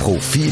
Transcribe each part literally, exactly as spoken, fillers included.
Profil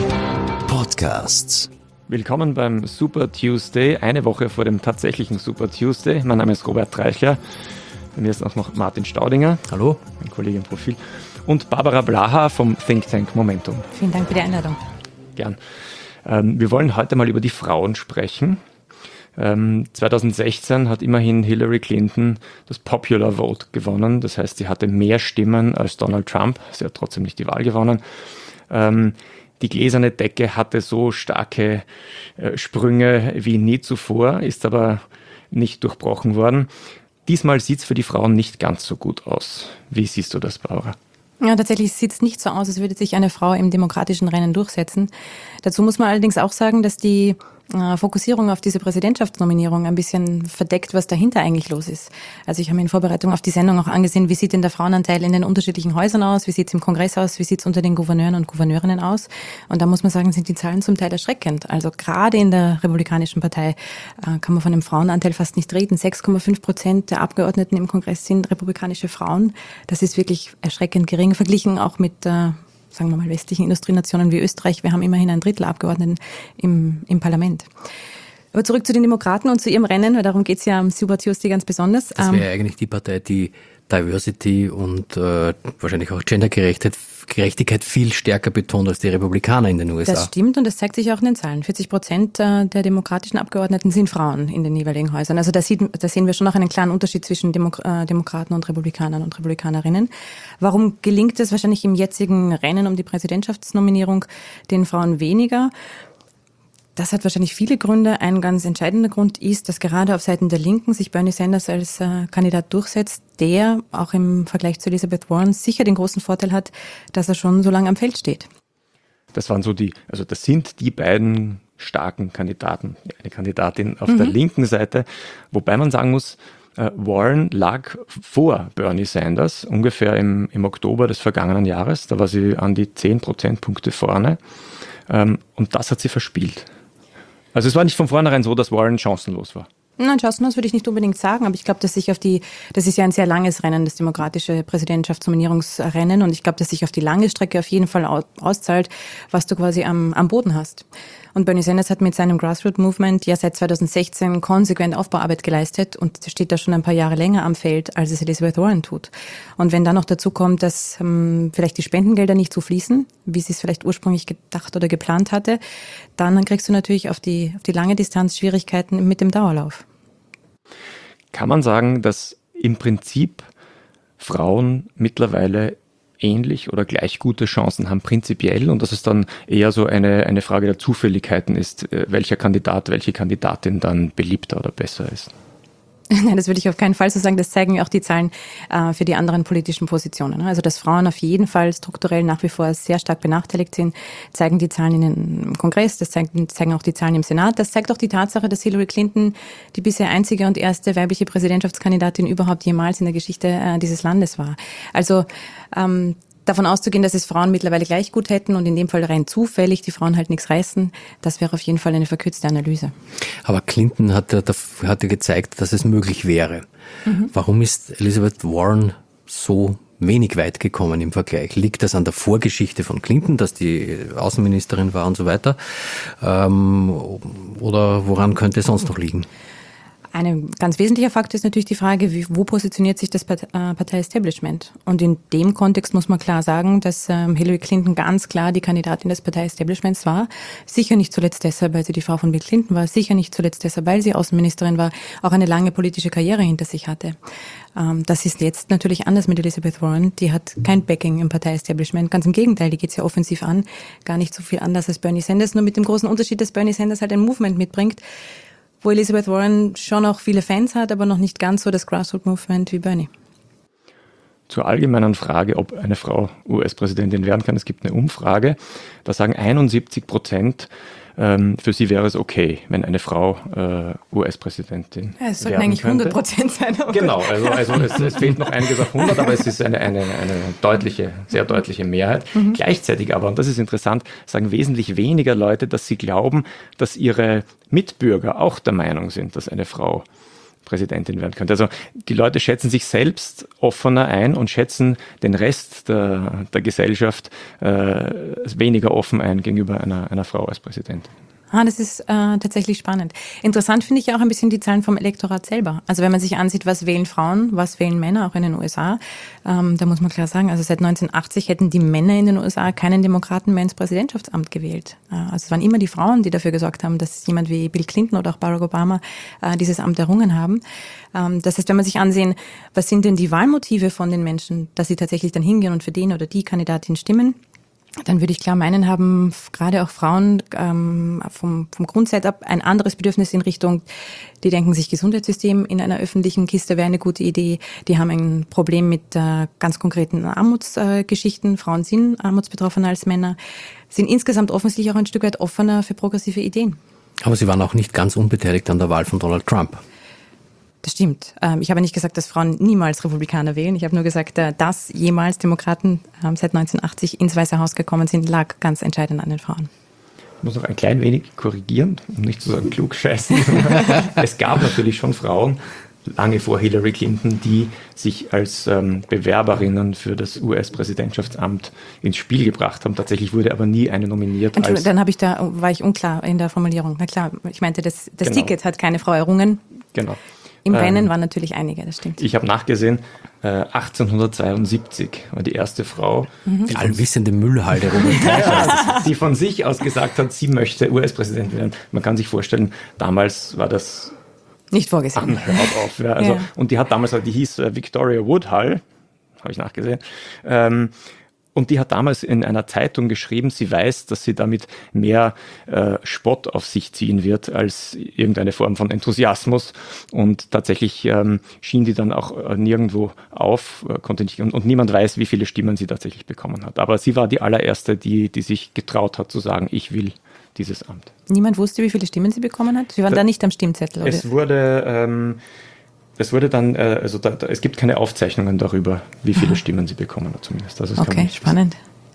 Podcasts. Willkommen beim Super Tuesday, eine Woche vor dem tatsächlichen Super Tuesday. Mein Name ist Robert Treichler. Bei mir ist auch noch Martin Staudinger. Hallo. Mein Kollege im Profil. Und Barbara Blaha vom Think Tank Momentum. Vielen Dank für die Einladung. Gern. Ähm, wir wollen heute mal über die Frauen sprechen. Ähm, zwanzig sechzehn hat immerhin Hillary Clinton das Popular Vote gewonnen. Das heißt, sie hatte mehr Stimmen als Donald Trump. Sie hat trotzdem nicht die Wahl gewonnen. Ähm, die gläserne Decke hatte so starke äh, Sprünge wie nie zuvor, ist aber nicht durchbrochen worden. Diesmal sieht es für die Frauen nicht ganz so gut aus. Wie siehst du das, Barbara? Ja, tatsächlich sieht es nicht so aus, als würde sich eine Frau im demokratischen Rennen durchsetzen. Dazu muss man allerdings auch sagen, dass die äh, Fokussierung auf diese Präsidentschaftsnominierung ein bisschen verdeckt, was dahinter eigentlich los ist. Also ich habe mir in Vorbereitung auf die Sendung auch angesehen, wie sieht denn der Frauenanteil in den unterschiedlichen Häusern aus, wie sieht es im Kongress aus, wie sieht es unter den Gouverneuren und Gouverneurinnen aus. Und da muss man sagen, sind die Zahlen zum Teil erschreckend. Also gerade in der Republikanischen Partei äh, kann man von einem Frauenanteil fast nicht reden. sechs Komma fünf Prozent der Abgeordneten im Kongress sind republikanische Frauen. Das ist wirklich erschreckend gering, verglichen auch mit äh, sagen wir mal, westlichen Industrienationen wie Österreich. Wir haben immerhin ein Drittel Abgeordneten im, im Parlament. Aber zurück zu den Demokraten und zu ihrem Rennen, weil darum geht es ja am Super Tuesday ganz besonders. Das wäre eigentlich die Partei, die Diversity und äh, wahrscheinlich auch Gendergerechtigkeit Gerechtigkeit viel stärker betont als die Republikaner in den U S A. Das stimmt und das zeigt sich auch in den Zahlen. vierzig Prozent der demokratischen Abgeordneten sind Frauen in den jeweiligen Häusern. Also da, sieht, da sehen wir schon noch einen klaren Unterschied zwischen Demok- äh, Demokraten und Republikanern und Republikanerinnen. Warum gelingt es wahrscheinlich im jetzigen Rennen um die Präsidentschaftsnominierung den Frauen weniger? Das hat wahrscheinlich viele Gründe. Ein ganz entscheidender Grund ist, dass gerade auf Seiten der Linken sich Bernie Sanders als äh, Kandidat durchsetzt, der auch im Vergleich zu Elizabeth Warren sicher den großen Vorteil hat, dass er schon so lange am Feld steht. Das waren so die, also das sind die beiden starken Kandidaten. Eine Kandidatin auf mhm. der linken Seite, wobei man sagen muss, äh, Warren lag vor Bernie Sanders, ungefähr im, im Oktober des vergangenen Jahres. Da war sie an die zehn Prozentpunkte vorne ähm, und das hat sie verspielt. Also es war nicht von vornherein so, dass Warren chancenlos war. Nein, chancenlos würde ich nicht unbedingt sagen, aber ich glaube, dass sich auf die, das ist ja ein sehr langes Rennen, das demokratische Präsidentschaftsnominierungsrennen, und ich glaube, dass sich auf die lange Strecke auf jeden Fall auszahlt, was du quasi am, am Boden hast. Und Bernie Sanders hat mit seinem Grassroot-Movement ja seit zwanzig sechzehn konsequent Aufbauarbeit geleistet und steht da schon ein paar Jahre länger am Feld, als es Elizabeth Warren tut. Und wenn dann noch dazu kommt, dass ähm, vielleicht die Spendengelder nicht so fließen, wie sie es vielleicht ursprünglich gedacht oder geplant hatte, dann kriegst du natürlich auf die, auf die lange Distanz Schwierigkeiten mit dem Dauerlauf. Kann man sagen, dass im Prinzip Frauen mittlerweile ähnlich oder gleich gute Chancen haben prinzipiell und dass es dann eher so eine, eine Frage der Zufälligkeiten ist, welcher Kandidat, welche Kandidatin dann beliebter oder besser ist? Nein, das würde ich auf keinen Fall so sagen. Das zeigen ja auch die Zahlen äh, für die anderen politischen Positionen. Also, dass Frauen auf jeden Fall strukturell nach wie vor sehr stark benachteiligt sind, zeigen die Zahlen in den Kongress, das zeigen, zeigen auch die Zahlen im Senat. Das zeigt auch die Tatsache, dass Hillary Clinton die bisher einzige und erste weibliche Präsidentschaftskandidatin überhaupt jemals in der Geschichte äh, dieses Landes war. Also ähm, davon auszugehen, dass es Frauen mittlerweile gleich gut hätten und in dem Fall rein zufällig die Frauen halt nichts reißen, das wäre auf jeden Fall eine verkürzte Analyse. Aber Clinton hat ja gezeigt, dass es möglich wäre. Mhm. Warum ist Elizabeth Warren so wenig weit gekommen im Vergleich? Liegt das an der Vorgeschichte von Clinton, dass die Außenministerin war und so weiter? Ähm, oder woran könnte es sonst noch liegen? Ein ganz wesentlicher Faktor ist natürlich die Frage, wie, wo positioniert sich das Partei-Establishment? Und in dem Kontext muss man klar sagen, dass ähm, Hillary Clinton ganz klar die Kandidatin des Partei-Establishments war. Sicher nicht zuletzt deshalb, weil sie die Frau von Bill Clinton war. Sicher nicht zuletzt deshalb, weil sie Außenministerin war, auch eine lange politische Karriere hinter sich hatte. Ähm, das ist jetzt natürlich anders mit Elizabeth Warren. Die hat kein Backing im Partei-Establishment. Ganz im Gegenteil, die geht sehr offensiv an. Gar nicht so viel anders als Bernie Sanders, nur mit dem großen Unterschied, dass Bernie Sanders halt ein Movement mitbringt, wo Elizabeth Warren schon auch viele Fans hat, aber noch nicht ganz so das Grassroot-Movement wie Bernie. Zur allgemeinen Frage, ob eine Frau U S-Präsidentin werden kann, es gibt eine Umfrage, da sagen einundsiebzig Prozent, ähm, für sie wäre es okay, wenn eine Frau äh, U S-Präsidentin ja, es sollten werden eigentlich könnte. hundert Prozent sein. Genau, also, also es, es fehlt noch einiges auf hundert, aber es ist eine, eine, eine deutliche, sehr deutliche Mehrheit. Mhm. Gleichzeitig aber, und das ist interessant, sagen wesentlich weniger Leute, dass sie glauben, dass ihre Mitbürger auch der Meinung sind, dass eine Frau Präsidentin werden könnte. Also die Leute schätzen sich selbst offener ein und schätzen den Rest der, der Gesellschaft äh, weniger offen ein gegenüber einer, einer Frau als Präsidentin. Ah, das ist äh, tatsächlich spannend. Interessant finde ich auch ein bisschen die Zahlen vom Elektorat selber. Also wenn man sich ansieht, was wählen Frauen, was wählen Männer, auch in den U S A, ähm, da muss man klar sagen, also seit neunzehnhundertachtzig hätten die Männer in den U S A keinen Demokraten mehr ins Präsidentschaftsamt gewählt. Äh, also es waren immer die Frauen, die dafür gesorgt haben, dass jemand wie Bill Clinton oder auch Barack Obama äh, dieses Amt errungen haben. Ähm, das heißt, wenn man sich ansehen, was sind denn die Wahlmotive von den Menschen, dass sie tatsächlich dann hingehen und für den oder die Kandidatin stimmen, dann würde ich klar meinen, haben gerade auch Frauen ähm, vom, vom Grundsetup ein anderes Bedürfnis in Richtung, die denken sich, Gesundheitssystem in einer öffentlichen Kiste wäre eine gute Idee. Die haben ein Problem mit äh, ganz konkreten Armutsgeschichten. Äh, Frauen sind armutsbetroffener als Männer, sind insgesamt offensichtlich auch ein Stück weit offener für progressive Ideen. Aber sie waren auch nicht ganz unbeteiligt an der Wahl von Donald Trump. Das stimmt. Ich habe nicht gesagt, dass Frauen niemals Republikaner wählen. Ich habe nur gesagt, dass jemals Demokraten seit neunzehnhundertachtzig ins Weiße Haus gekommen sind, lag ganz entscheidend an den Frauen. Ich muss noch ein klein wenig korrigieren, um nicht zu sagen klugscheißen. Es gab natürlich schon Frauen, lange vor Hillary Clinton, die sich als ähm, Bewerberinnen für das U S-Präsidentschaftsamt ins Spiel gebracht haben. Tatsächlich wurde aber nie eine nominiert. Entschuldigung, dann habe ich da, war ich unklar in der Formulierung. Na klar, ich meinte, das, das genau. Ticket hat keine Frau errungen. Genau. Im Rennen ähm, waren natürlich einige, das stimmt. Ich habe nachgesehen, äh, achtzehnhundertzweiundsiebzig war die erste Frau. Mhm. Die allwissende Müllhalde, die von sich aus gesagt hat, sie möchte U S-Präsidentin werden. Man kann sich vorstellen, damals war das nicht vorgesehen. Hört auf. Ja, also, ja. Und die hat damals, die hieß äh, Victoria Woodhull, habe ich nachgesehen. Ähm, Und die hat damals in einer Zeitung geschrieben, sie weiß, dass sie damit mehr äh, Spott auf sich ziehen wird als irgendeine Form von Enthusiasmus. Und tatsächlich ähm, schien die dann auch äh, nirgendwo auf, äh, konnte nicht, und, und niemand weiß, wie viele Stimmen sie tatsächlich bekommen hat. Aber sie war die allererste, die, die sich getraut hat zu sagen, ich will dieses Amt. Niemand wusste, wie viele Stimmen sie bekommen hat? Sie waren da, da nicht am Stimmzettel, oder? Es wurde... Ähm, Es wurde dann, äh, also da, da, es gibt keine Aufzeichnungen darüber, wie viele Aha. Stimmen sie bekommen hat zumindest. Also okay, spannend.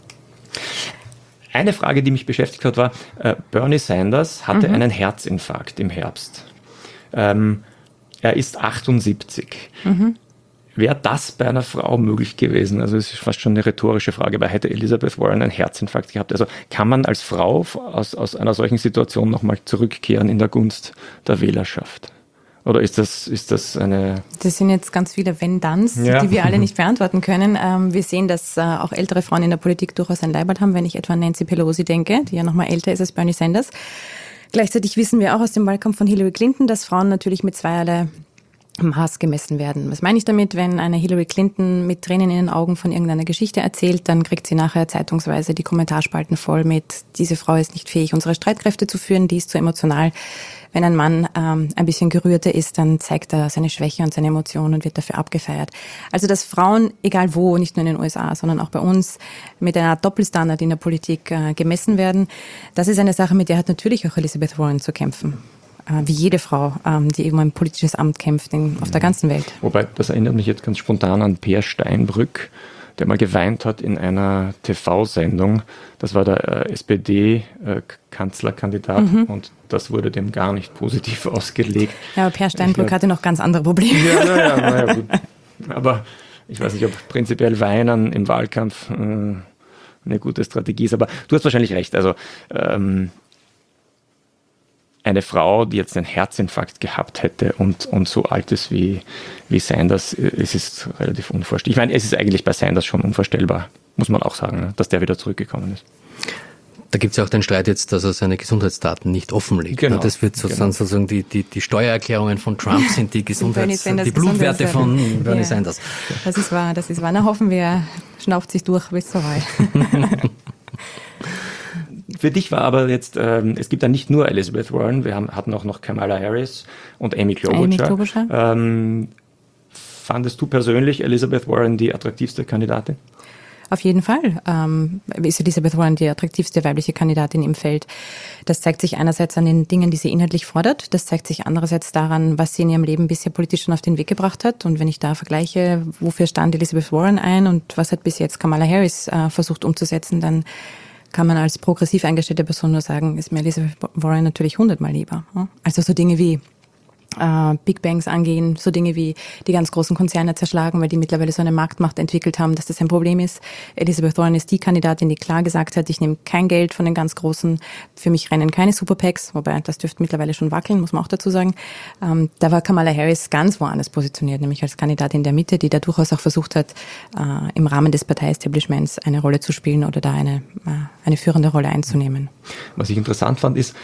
Eine Frage, die mich beschäftigt hat, war, äh, Bernie Sanders hatte mhm. einen Herzinfarkt im Herbst. Ähm, er ist achtundsiebzig. Mhm. Wäre das bei einer Frau möglich gewesen? Also es ist fast schon eine rhetorische Frage, weil hätte Elizabeth Warren einen Herzinfarkt gehabt? Also kann man als Frau aus, aus einer solchen Situation nochmal zurückkehren in der Gunst der Wählerschaft? Oder ist das, ist das eine... Das sind jetzt ganz viele Wenn-Danns, ja. die wir alle nicht beantworten können. Ähm, wir sehen, dass äh, auch ältere Frauen in der Politik durchaus ein Leiberl haben, wenn ich etwa an Nancy Pelosi denke, die ja noch mal älter ist als Bernie Sanders. Gleichzeitig wissen wir auch aus dem Wahlkampf von Hillary Clinton, dass Frauen natürlich mit zweierlei Maß gemessen werden. Was meine ich damit? Wenn eine Hillary Clinton mit Tränen in den Augen von irgendeiner Geschichte erzählt, dann kriegt sie nachher zeitungsweise die Kommentarspalten voll mit, diese Frau ist nicht fähig, unsere Streitkräfte zu führen, die ist zu emotional. Wenn ein Mann ähm, ein bisschen gerührter ist, dann zeigt er seine Schwäche und seine Emotionen und wird dafür abgefeiert. Also dass Frauen, egal wo, nicht nur in den U S A, sondern auch bei uns, mit einer Art Doppelstandard in der Politik äh, gemessen werden, das ist eine Sache, mit der hat natürlich auch Elizabeth Warren zu kämpfen. Äh, wie jede Frau, ähm, die eben ein politisches Amt kämpft in, auf der ganzen Welt. Wobei, das erinnert mich jetzt ganz spontan an Peer Steinbrück, der mal geweint hat in einer T V-Sendung. Das war der äh, S P D-Kanzlerkandidat mhm. und das wurde dem gar nicht positiv ausgelegt. Ja, aber Peer Steinbrück ich, hatte noch ganz andere Probleme. Ja, naja, naja, gut. Aber ich weiß nicht, ob prinzipiell Weinen im Wahlkampf äh, eine gute Strategie ist. Aber du hast wahrscheinlich recht. Also ähm, eine Frau, die jetzt einen Herzinfarkt gehabt hätte und, und so alt ist wie, wie Sanders, es ist relativ unvorstellbar. Ich meine, es ist eigentlich bei Sanders schon unvorstellbar, muss man auch sagen, ne, dass der wieder zurückgekommen ist. Da gibt es ja auch den Streit jetzt, dass er seine Gesundheitsdaten nicht offenlegt. Genau, das wird sozusagen, genau. sozusagen die, die, die Steuererklärungen von Trump sind die Gesundheits, die Blutwerte von Bernie ja. Sanders. Das ist wahr, das ist wahr. Na hoffen wir, schnauft sich durch bis zur Wahl. Für dich war aber jetzt, ähm, es gibt ja nicht nur Elizabeth Warren, wir haben, hatten auch noch Kamala Harris und Amy Klobuchar. Amy Klobuchar. Ähm, fandest du persönlich Elizabeth Warren die attraktivste Kandidatin? Auf jeden Fall ähm, ist Elizabeth Warren die attraktivste weibliche Kandidatin im Feld. Das zeigt sich einerseits an den Dingen, die sie inhaltlich fordert. Das zeigt sich andererseits daran, was sie in ihrem Leben bisher politisch schon auf den Weg gebracht hat. Und wenn ich da vergleiche, wofür stand Elizabeth Warren ein und was hat bis jetzt Kamala Harris äh, versucht umzusetzen, dann kann man als progressiv eingestellte Person nur sagen, ist mir Elizabeth Warren natürlich hundertmal lieber. Also so Dinge wie äh, Big Bangs angehen, so Dinge wie die ganz großen Konzerne zerschlagen, weil die mittlerweile so eine Marktmacht entwickelt haben, dass das ein Problem ist. Elizabeth Warren ist die Kandidatin, die klar gesagt hat, ich nehme kein Geld von den ganz Großen, für mich rennen keine Super-PACs, wobei das dürfte mittlerweile schon wackeln, muss man auch dazu sagen. Ähm, da war Kamala Harris ganz woanders positioniert, nämlich als Kandidatin der Mitte, die da durchaus auch versucht hat, äh, im Rahmen des Partei-Establishments eine Rolle zu spielen oder da eine, äh, eine führende Rolle einzunehmen. Was ich interessant fand, ist,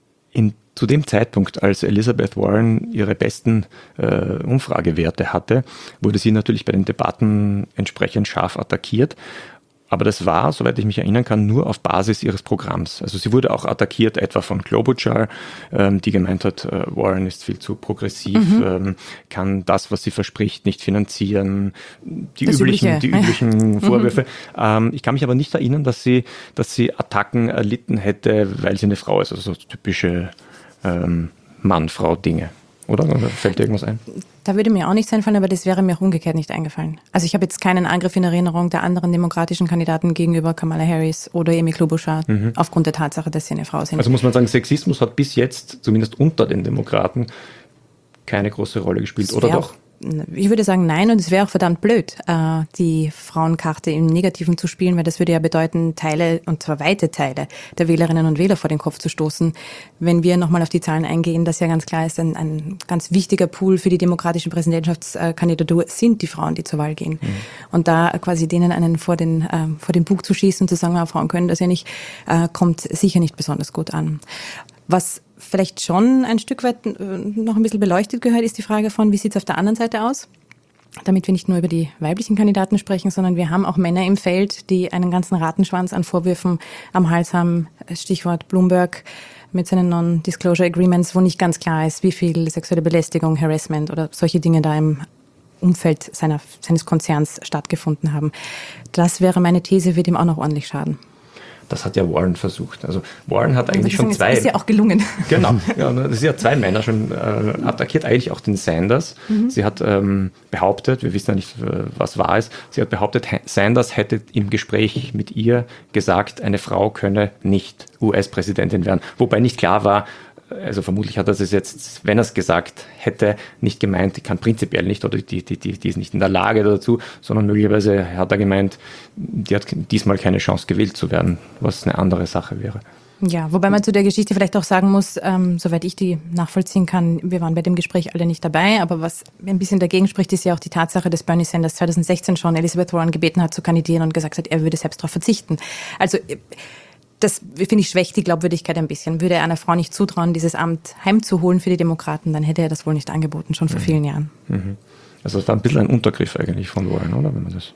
in Zu dem Zeitpunkt, als Elizabeth Warren ihre besten äh, Umfragewerte hatte, wurde sie natürlich bei den Debatten entsprechend scharf attackiert. Aber das war, soweit ich mich erinnern kann, nur auf Basis ihres Programms. Also sie wurde auch attackiert, etwa von Klobuchar, ähm, die gemeint hat, äh, Warren ist viel zu progressiv, mhm. ähm, kann das, was sie verspricht, nicht finanzieren. Die das üblichen, die üblichen Vorwürfe. Mhm. Ähm, ich kann mich aber nicht erinnern, dass sie, dass sie Attacken erlitten hätte, weil sie eine Frau ist. Also so typische ähm, Mann-Frau-Dinge. Oder? Oder fällt dir irgendwas ein? Da würde mir auch nichts einfallen, aber das wäre mir auch umgekehrt nicht eingefallen. Also ich habe jetzt keinen Angriff in Erinnerung der anderen demokratischen Kandidaten gegenüber Kamala Harris oder Amy Klobuchar, mhm. aufgrund der Tatsache, dass sie eine Frau sind. Also muss man sagen, Sexismus hat bis jetzt, zumindest unter den Demokraten, keine große Rolle gespielt, oder doch? Ich würde sagen, nein, und es wäre auch verdammt blöd, die Frauenkarte im Negativen zu spielen, weil das würde ja bedeuten, Teile, und zwar weite Teile der Wählerinnen und Wähler vor den Kopf zu stoßen. Wenn wir nochmal auf die Zahlen eingehen, dass ja ganz klar ist, ein, ein ganz wichtiger Pool für die demokratische Präsidentschaftskandidatur sind die Frauen, die zur Wahl gehen. Mhm. Und da quasi denen einen vor den, äh, vor den Bug zu schießen und zu sagen, Frauen können das ja nicht, äh, kommt sicher nicht besonders gut an. Was vielleicht schon ein Stück weit noch ein bisschen beleuchtet gehört, ist die Frage von, wie sieht es auf der anderen Seite aus? Damit wir nicht nur über die weiblichen Kandidaten sprechen, sondern wir haben auch Männer im Feld, die einen ganzen Rattenschwanz an Vorwürfen am Hals haben. Stichwort Bloomberg mit seinen Non-Disclosure Agreements, wo nicht ganz klar ist, wie viel sexuelle Belästigung, Harassment oder solche Dinge da im Umfeld seiner, seines Konzerns stattgefunden haben. Das wäre meine These, wird ihm auch noch ordentlich schaden. Das hat ja Warren versucht. Also Warren hat eigentlich schon zwei... Das ist ja auch gelungen. Genau. Ja, sie hat zwei Männer schon äh, attackiert, eigentlich auch den Sanders. Mhm. Sie hat ähm, behauptet, wir wissen ja nicht, was wahr ist, sie hat behauptet, Sanders hätte im Gespräch mit ihr gesagt, eine Frau könne nicht U S-Präsidentin werden. Wobei nicht klar war, also vermutlich hat er es jetzt, wenn er es gesagt hätte, nicht gemeint, die kann prinzipiell nicht oder die, die, die, die ist nicht in der Lage dazu, sondern möglicherweise hat er gemeint, die hat diesmal keine Chance gewählt zu werden, was eine andere Sache wäre. Ja, wobei man zu der Geschichte vielleicht auch sagen muss, ähm, soweit ich die nachvollziehen kann, wir waren bei dem Gespräch alle nicht dabei, aber was ein bisschen dagegen spricht, ist ja auch die Tatsache, dass Bernie Sanders zwanzig sechzehn schon Elizabeth Warren gebeten hat zu kandidieren und gesagt hat, er würde selbst darauf verzichten. Also das, finde ich, schwächt die Glaubwürdigkeit ein bisschen. Würde er einer Frau nicht zutrauen, dieses Amt heimzuholen für die Demokraten, dann hätte er das wohl nicht angeboten, schon vor mhm. vielen Jahren. Mhm. Also das war ein bisschen ein Untergriff eigentlich von Warren, oder? Wenn man das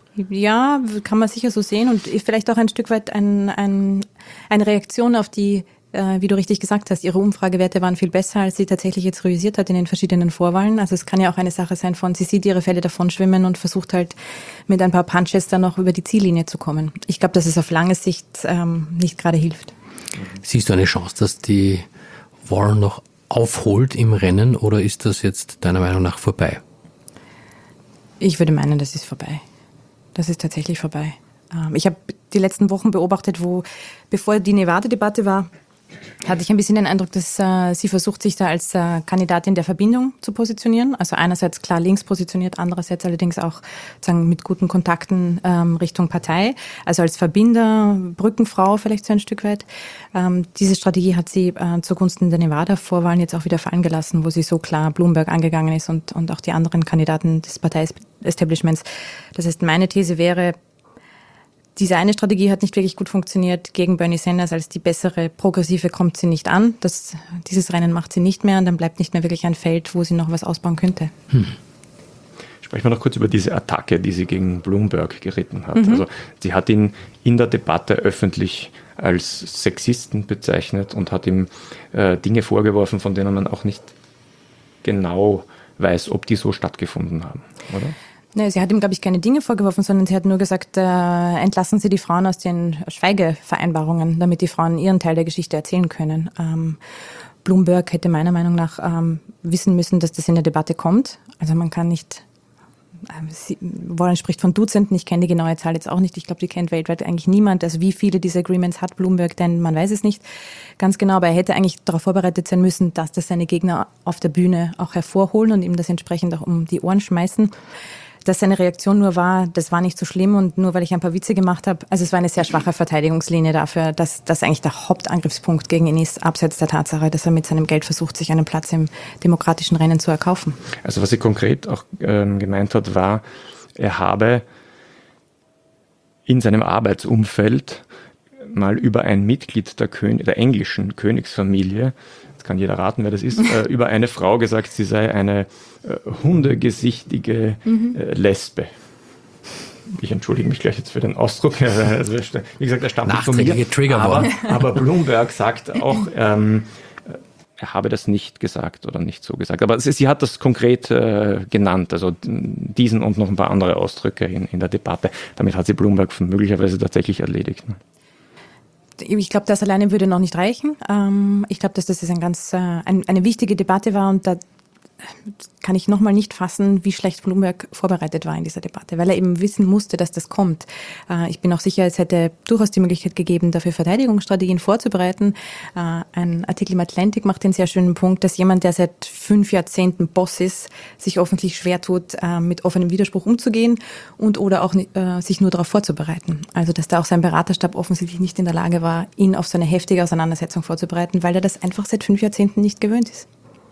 ja, kann man sicher so sehen und vielleicht auch ein Stück weit ein, ein, eine Reaktion auf die, äh, wie du richtig gesagt hast, ihre Umfragewerte waren viel besser, als sie tatsächlich jetzt realisiert hat in den verschiedenen Vorwahlen. Also es kann ja auch eine Sache sein von, sie sieht ihre Fälle davon schwimmen und versucht halt mit ein paar Punches dann noch über die Ziellinie zu kommen. Ich glaube, dass es auf lange Sicht ähm, nicht gerade hilft. Siehst du eine Chance, dass die Warren noch aufholt im Rennen oder ist das jetzt deiner Meinung nach vorbei? Ich würde meinen, das ist vorbei. Das ist tatsächlich vorbei. Ich habe die letzten Wochen beobachtet, wo, bevor die Nevada-Debatte war, hatte ich ein bisschen den Eindruck, dass äh, sie versucht, sich da als äh, Kandidatin der Verbindung zu positionieren. Also einerseits klar links positioniert, andererseits allerdings auch sagen, mit guten Kontakten ähm, Richtung Partei. Also als Verbinder, Brückenfrau vielleicht so ein Stück weit. Ähm, diese Strategie hat sie äh, zugunsten der Nevada-Vorwahlen jetzt auch wieder fallen gelassen, wo sie so klar Bloomberg angegangen ist und, und auch die anderen Kandidaten des Partei-Establishments. Das heißt, meine These wäre, diese eine Strategie hat nicht wirklich gut funktioniert gegen Bernie Sanders. Als die bessere Progressive kommt sie nicht an. Das, dieses Rennen macht sie nicht mehr und dann bleibt nicht mehr wirklich ein Feld, wo sie noch was ausbauen könnte. Hm. Sprechen wir noch kurz über diese Attacke, die sie gegen Bloomberg geritten hat. Mhm. Also sie hat ihn in der Debatte öffentlich als Sexisten bezeichnet und hat ihm äh, Dinge vorgeworfen, von denen man auch nicht genau weiß, ob die so stattgefunden haben, oder? Nee, sie hat ihm, glaube ich, keine Dinge vorgeworfen, sondern sie hat nur gesagt, äh, entlassen Sie die Frauen aus den Schweigevereinbarungen, damit die Frauen ihren Teil der Geschichte erzählen können. Ähm, Bloomberg hätte meiner Meinung nach ähm, wissen müssen, dass das in der Debatte kommt. Also man kann nicht sie, Warren spricht von Dutzenden, ich kenne die genaue Zahl jetzt auch nicht, ich glaube, die kennt weltweit eigentlich niemand. Also wie viele dieser Agreements hat Bloomberg denn, man weiß es nicht ganz genau, aber er hätte eigentlich darauf vorbereitet sein müssen, dass das seine Gegner auf der Bühne auch hervorholen und ihm das entsprechend auch um die Ohren schmeißen. Dass seine Reaktion nur war, das war nicht so schlimm und nur weil ich ein paar Witze gemacht habe. Also es war eine sehr schwache Verteidigungslinie dafür, dass das eigentlich der Hauptangriffspunkt gegen ihn ist, abseits der Tatsache, dass er mit seinem Geld versucht, sich einen Platz im demokratischen Rennen zu erkaufen. Also was sie konkret auch ähm, gemeint hat, war, er habe in seinem Arbeitsumfeld mal über ein Mitglied der, Kön- der englischen Königsfamilie, jetzt kann jeder raten, wer das ist, äh, über eine Frau gesagt, sie sei eine äh, hundegesichtige mhm. äh, Lesbe. Ich entschuldige mich gleich jetzt für den Ausdruck. Also, wie gesagt, er stammt nicht von mir. Aber, aber Bloomberg sagt auch, ähm, er habe das nicht gesagt oder nicht so gesagt. Aber sie, sie hat das konkret äh, genannt, also diesen und noch ein paar andere Ausdrücke in, in der Debatte. Damit hat sie Bloomberg möglicherweise tatsächlich erledigt. Ne? Ich glaube, das alleine würde noch nicht reichen. Ich glaube, dass das ein ganz, eine wichtige Debatte war und da kann ich nochmal nicht fassen, wie schlecht Bloomberg vorbereitet war in dieser Debatte, weil er eben wissen musste, dass das kommt. Ich bin auch sicher, es hätte durchaus die Möglichkeit gegeben, dafür Verteidigungsstrategien vorzubereiten. Ein Artikel im Atlantic macht den sehr schönen Punkt, dass jemand, der seit fünf Jahrzehnten Boss ist, sich offensichtlich schwer tut, mit offenem Widerspruch umzugehen und oder auch sich nur darauf vorzubereiten. Also, dass da auch sein Beraterstab offensichtlich nicht in der Lage war, ihn auf so eine heftige Auseinandersetzung vorzubereiten, weil er das einfach seit fünf Jahrzehnten nicht gewöhnt ist.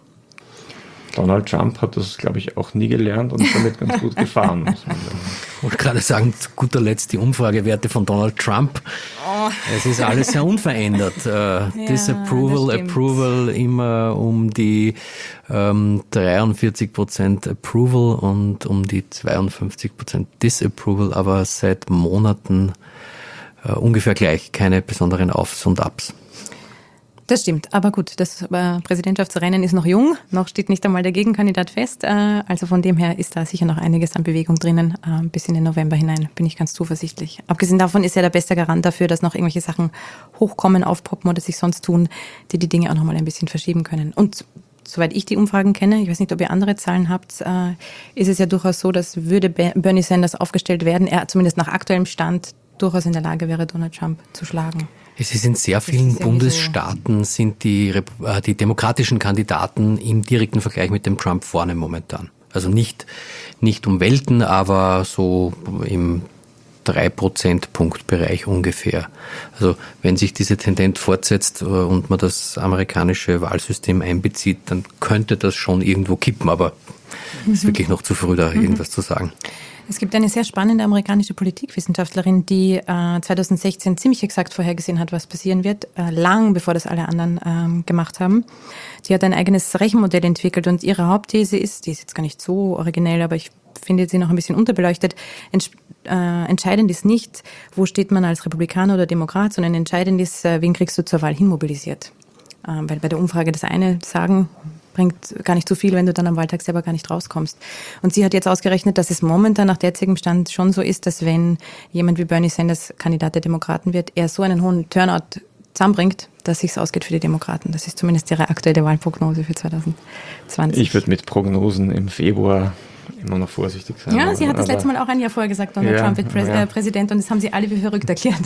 Donald Trump hat das, glaube ich, auch nie gelernt und ist damit ganz gut gefahren. Muss man sagen. Ich wollte gerade sagen, zu guter Letzt die Umfragewerte von Donald Trump. Oh. Es ist alles sehr unverändert. Äh, ja, Disapproval, Approval immer um die ähm, dreiundvierzig Prozent Approval und um die zweiundfünfzig Prozent Disapproval, aber seit Monaten äh, ungefähr gleich, keine besonderen Aufs und Abs. Das stimmt, aber gut, das äh, Präsidentschaftsrennen ist noch jung, noch steht nicht einmal der Gegenkandidat fest, äh, also von dem her ist da sicher noch einiges an Bewegung drinnen, äh, bis in den November hinein bin ich ganz zuversichtlich. Abgesehen davon ist er der beste Garant dafür, dass noch irgendwelche Sachen hochkommen, aufpoppen oder sich sonst tun, die die Dinge auch noch mal ein bisschen verschieben können. Und soweit ich die Umfragen kenne, ich weiß nicht, ob ihr andere Zahlen habt, äh, ist es ja durchaus so, dass würde Bernie Sanders aufgestellt werden, er zumindest nach aktuellem Stand durchaus in der Lage wäre, Donald Trump zu schlagen. Es ist in sehr vielen Bundesstaaten sind die, die demokratischen Kandidaten im direkten Vergleich mit dem Trump vorne momentan. Also nicht, nicht um Welten, aber so im drei Prozentpunktbereich ungefähr. Also wenn sich diese Tendenz fortsetzt und man das amerikanische Wahlsystem einbezieht, dann könnte das schon irgendwo kippen, aber es mhm. ist wirklich noch zu früh, da irgendwas mhm. zu sagen. Es gibt eine sehr spannende amerikanische Politikwissenschaftlerin, die äh, zweitausendsechzehn ziemlich exakt vorhergesehen hat, was passieren wird, äh, lang bevor das alle anderen ähm, gemacht haben. Die hat ein eigenes Rechenmodell entwickelt und ihre Hauptthese ist, die ist jetzt gar nicht so originell, aber ich finde sie noch ein bisschen unterbeleuchtet, Ents- äh, entscheidend ist nicht, wo steht man als Republikaner oder Demokrat, sondern entscheidend ist, äh, wen kriegst du zur Wahl hinmobilisiert. Äh, weil bei der Umfrage das eine sagen, bringt gar nicht so viel, wenn du dann am Wahltag selber gar nicht rauskommst. Und sie hat jetzt ausgerechnet, dass es momentan nach derzeitigem Stand schon so ist, dass wenn jemand wie Bernie Sanders Kandidat der Demokraten wird, er so einen hohen Turnout zusammenbringt, dass sich's ausgeht für die Demokraten. Das ist zumindest ihre aktuelle Wahlprognose für zweitausendzwanzig. Ich würde mit Prognosen im Februar immer noch vorsichtig sein. Ja, sie hat das letzte Mal auch ein Jahr vorher gesagt, Donald ja, Trump wird Präs- ja. äh, Präsident und das haben sie alle wie verrückt erklärt.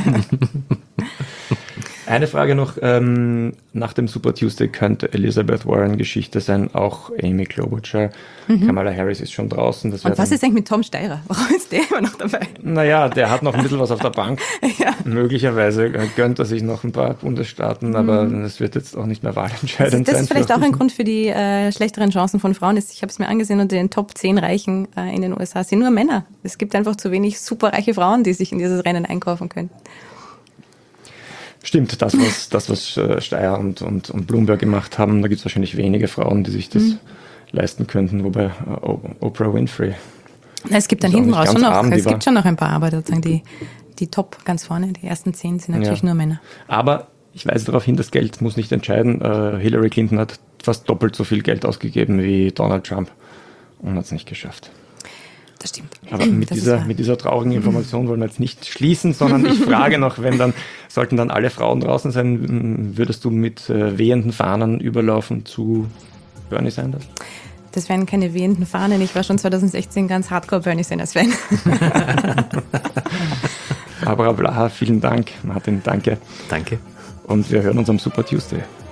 Eine Frage noch, ähm, nach dem Super Tuesday könnte Elizabeth Warren Geschichte sein, auch Amy Klobuchar. Mhm. Kamala Harris ist schon draußen. Das Und was ist eigentlich mit Tom Steyer? Warum ist der immer noch dabei? Naja, der hat noch ein bisschen was auf der Bank. Ja. Möglicherweise gönnt er sich noch ein paar Bundesstaaten, mhm. aber es wird jetzt auch nicht mehr wahlentscheidend sein. Das ist vielleicht auch ein Grund für die äh, schlechteren Chancen von Frauen. Ich habe es mir angesehen, unter den Top zehn Reichen äh, in den U S A sind nur Männer. Es gibt einfach zu wenig superreiche Frauen, die sich in dieses Rennen einkaufen können. Stimmt, das, was, das, was Steyer und, und, und Bloomberg gemacht haben, da gibt es wahrscheinlich wenige Frauen, die sich das mhm. leisten könnten, wobei uh, Oprah Winfrey. Na, es gibt dann hinten raus schon noch, arm, es gibt schon noch ein paar, aber sozusagen die, die Top ganz vorne, die ersten zehn sind natürlich ja. nur Männer. Aber ich weise darauf hin, das Geld muss nicht entscheiden. Uh, Hillary Clinton hat fast doppelt so viel Geld ausgegeben wie Donald Trump und hat es nicht geschafft. Das stimmt. Aber mit dieser, mit dieser traurigen Information wollen wir jetzt nicht schließen, sondern ich frage noch, wenn dann, sollten dann alle Frauen draußen sein, würdest du mit äh, wehenden Fahnen überlaufen zu Bernie Sanders? Das wären keine wehenden Fahnen. Ich war schon zwanzig sechzehn ganz hardcore Bernie Sanders-Fan. Barbara Blaha, vielen Dank. Martin, danke. Danke. Und wir hören uns am Super Tuesday.